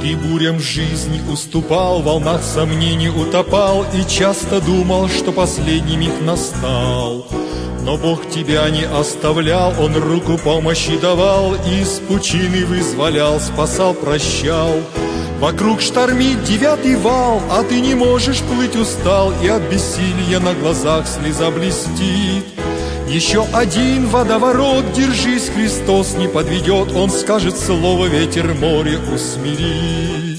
Ты бурям жизни уступал, в волнах сомнений утопал и часто думал, что последний миг настал. Но Бог тебя не оставлял, Он руку помощи давал, из пучины вызволял, спасал, прощал. Вокруг штормит 9-й вал, а ты не можешь плыть, устал, и от бессилия на глазах слеза блестит. Еще один водоворот, держись, Христос не подведет, Он скажет слово, ветер море усмирит.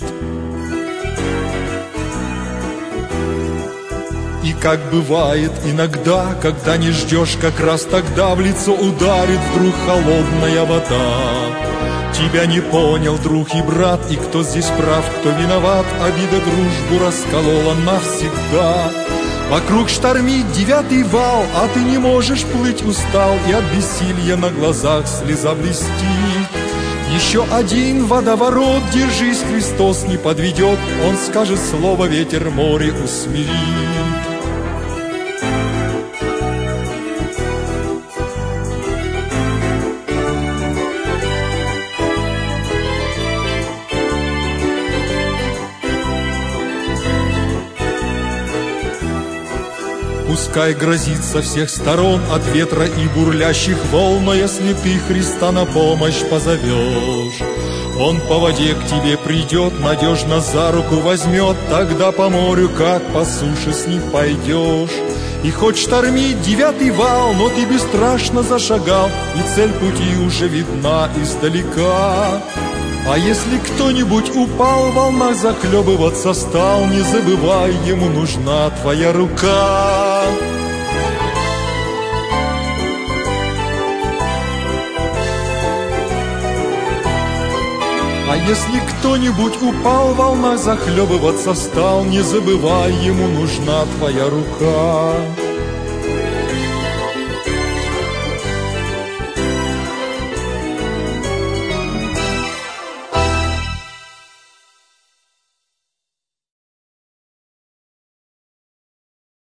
И как бывает иногда, когда не ждешь, как раз тогда в лицо ударит вдруг холодная вода. Тебя не понял друг и брат, и кто здесь прав, кто виноват, обида дружбу расколола навсегда. Вокруг штормит 9-й вал, а ты не можешь плыть, устал, и от бессилья на глазах слеза блестит. Еще один водоворот, держись, Христос не подведет, Он скажет слово, ветер море усмирит. Пускай грозит со всех сторон от ветра и бурлящих волн, но если ты Христа на помощь позовешь, Он по воде к тебе придет, надежно за руку возьмет, тогда по морю, как по суше, с ним пойдешь. И хоть штормит 9-й вал, но ты бесстрашно зашагал, и цель пути уже видна издалека. А если кто-нибудь упал, в волнах захлебываться стал, не забывай, ему нужна твоя рука. А если кто-нибудь упал, в волнах захлебываться стал, не забывай, ему нужна твоя рука.